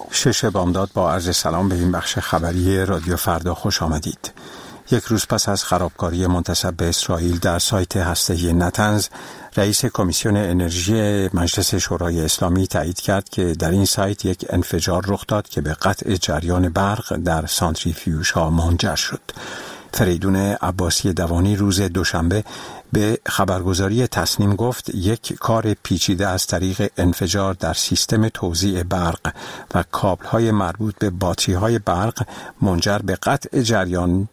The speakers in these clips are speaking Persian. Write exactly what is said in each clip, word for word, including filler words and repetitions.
شش بامداد با عرض سلام به این بخش خبری رادیو فردا خوش آمدید. یک روز پس از خرابکاری منتسب به اسرائیل در سایت هسته‌ای نتنز، رئیس کمیسیون انرژی مجلس شورای اسلامی تایید کرد که در این سایت یک انفجار رخ داد که به قطع جریان برق در سانتریفیوژها منجر شد. فریدون عباسی دوانی روز دوشنبه به خبرگزاری تصنیم گفت یک کار پیچیده از طریق انفجار در سیستم توزیع برق و کابل‌های مربوط به باتری‌های برق منجر به قطع جریان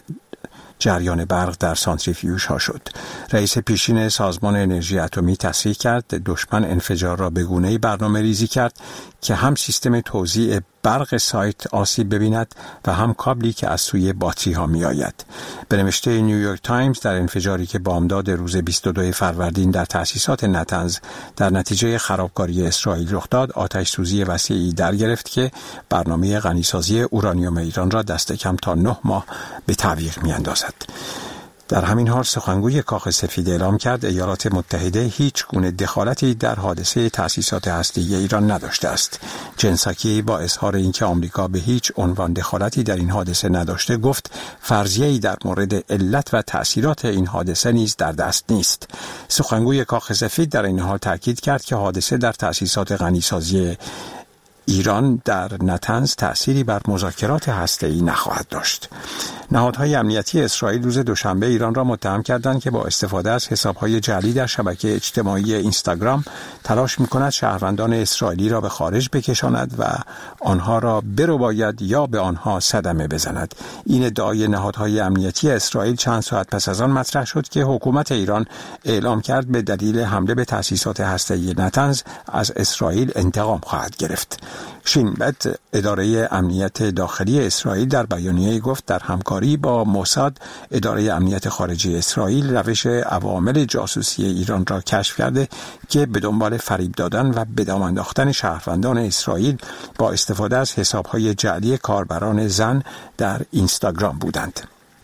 جریان برق در سانتریفیوژها شد. رئیس پیشین سازمان انرژی اتمی تصریح کرد دشمن انفجار را به گونه‌ای برنامه ریزی کرد که هم سیستم توزیع برق سایت آسیب ببیند و هم کابلی که از سوی باتری ها می آید. به نوشته نیویورک تایمز، در انفجاری که بامداد روز بیست و دو فروردین در تأسیسات نتنز در نتیجه خرابکاری اسرائیل رخ داد، آتش سوزی وسیعی در گرفت که برنامه غنیسازی اورانیوم ایران را دست کم تا نه ماه به تعویق می اندازد. در همین حال سخنگوی کاخ سفید اعلام کرد ایالات متحده هیچ گونه دخالتی در حادثه تأسیسات هسته‌ای ایران نداشته است. جن ساکی با اظهار اینکه آمریکا به هیچ عنوان دخالتی در این حادثه نداشته گفت فرضیه‌ای در مورد علت و تأثیرات این حادثه نیز در دست نیست. سخنگوی کاخ سفید در این حال تاکید کرد که حادثه در تأسیسات غنیسازی ایران در نتنز تأثیری بر مذاکرات هسته‌ای نخواهد داشت. نهادهای امنیتی اسرائیل روز دوشنبه ایران را متهم کردند که با استفاده از حسابهای جعلی در شبکه اجتماعی اینستاگرام تلاش می‌کند شهروندان اسرائیلی را به خارج بکشاند و آنها را برباید یا به آنها صدمه بزند. این ادعای نهادهای امنیتی اسرائیل چند ساعت پس از آن مطرح شد که حکومت ایران اعلام کرد به دلیل حمله به تأسیسات هسته‌ای نتنز از اسرائیل انتقام خواهد گرفت. شین بت، اداره امنیت داخلی اسرائیل، در بیانیه‌ای گفت در همکاری با موساد، اداره امنیت خارجی اسرائیل روش عوامل جاسوسی ایران را کشف کرده که به دنبال فریب دادن و به دام انداختن شهروندان اسرائیل با استفاده از حسابهای جعلی کاربران زن در اینستاگرام بودند.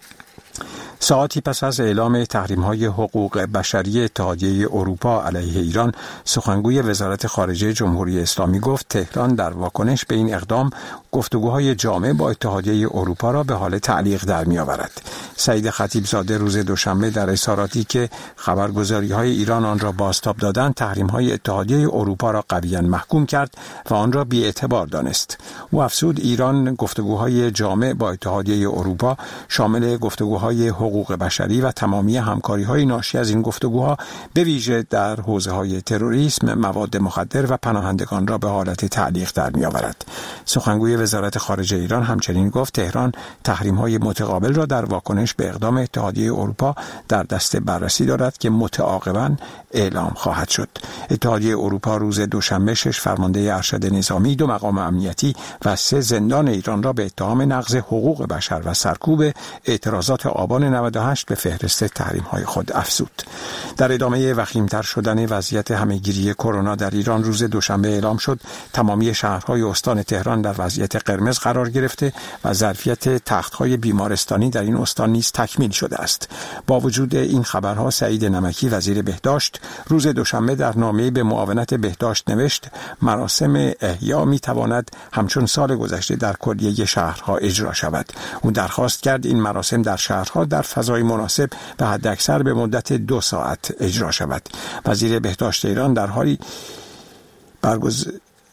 ساعتی پس از اعلام تحریم‌های حقوق بشری اتحادیه اروپا علیه ایران، سخنگوی وزارت خارجه جمهوری اسلامی گفت تهران در واکنش به این اقدام گفتگوهای جامع با اتحادیه اروپا را به حال تعلیق در می‌آورد. سعید خطیبزاده روز دوشنبه در اظهاراتی که خبرگزاری‌های ایران آن را بازتاب دادند، تحریم‌های اتحادیه اروپا را قویاً محکوم کرد و آن را بی‌اعتبار دانست. او افزود ایران گفتگوهای جامع با اتحادیه اروپا شامل گفتگوهای حقوق بشری و تمامی همکاری‌های ناشی از این گفتگوها به ویژه در حوزه‌های تروریسم، مواد مخدر و پناهندگان را به حالت تعلیق در می‌آورد. سخنگوی وزارت خارجه ایران همچنین گفت تهران تحریم‌های متقابل را در واکنش به اقدام اتحادیه اروپا در دست بررسی دارد که متعاقباً اعلام خواهد شد. اتحادیه اروپا روز دوشنبه شش فرمانده ارشد نظامی، دو مقام امنیتی و سه زندان ایران را به اتهام نقض حقوق بشر و سرکوب اعتراضات آبان نود و هشت به فهرست تحریم‌های خود افزود. در ادامه وخیم‌تر شدن وضعیت همهگیری کرونا در ایران، روز دوشنبه اعلام شد تمامی شهرهای استان تهران در وضعیت قرمز قرار گرفته و ظرفیت تخت‌های بیمارستانی در این استان نیز تکمیل شده است. با وجود این خبرها، سعید نمکی وزیر بهداشت روز دوشنبه در نامه‌ای به معاونت بهداشت نوشت مراسم احیا می‌تواند همچون سال گذشته در کلیه شهرها اجرا شود. او درخواست کرد این مراسم در شهرها در فضای مناسب و حداکثر به مدت دو ساعت اجرا شود. وزیر بهداشت ایران در حالی برگزار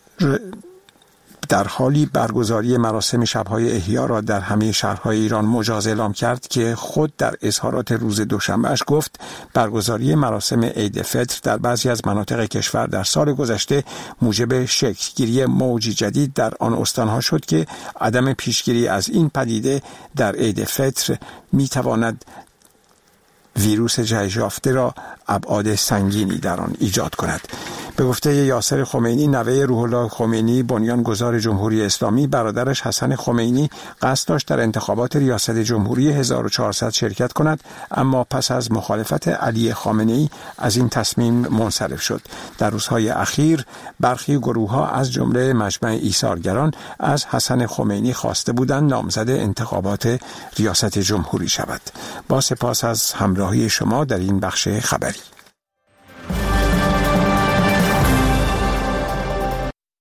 در حالی برگزاری مراسم شب‌های احیا را در همه شهرهای ایران مجاز اعلام کرد که خود در اظهارات روز دوشنبهش گفت برگزاری مراسم عید فطر در بعضی از مناطق کشور در سال گذشته موجب شکل‌گیری موجی جدید در آن استانها شد که عدم پیشگیری از این پدیده در عید فطر می‌تواند ویروس جهش یافته را ابعاد سنگینی در آن ایجاد کند. به گفته یاسر خمینی، نوه روح الله خمینی بنیانگذار جمهوری اسلامی، برادرش حسن خمینی قصد داشت در انتخابات ریاست جمهوری هزار و چهارصد شرکت کند، اما پس از مخالفت علی خامنه‌ای از این تصمیم منصرف شد. در روزهای اخیر برخی گروه‌ها از جمله مجمع ایثارگران از حسن خمینی خواسته بودند نامزد انتخابات ریاست جمهوری شود. با سپاس از همراهی شما در این بخش خبری.